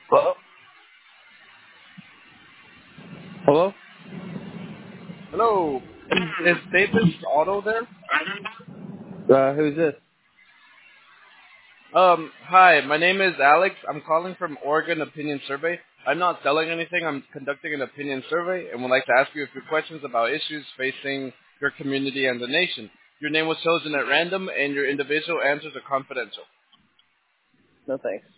Hello? Hello? Hello. Is Davis Auto there? Who's this? Hi, my name is Alex. I'm calling from Oregon Opinion Survey. I'm not selling anything. I'm conducting an opinion survey and would like to ask you a few questions about issues facing your community and the nation. Your name was chosen at random and your individual answers are confidential. No thanks.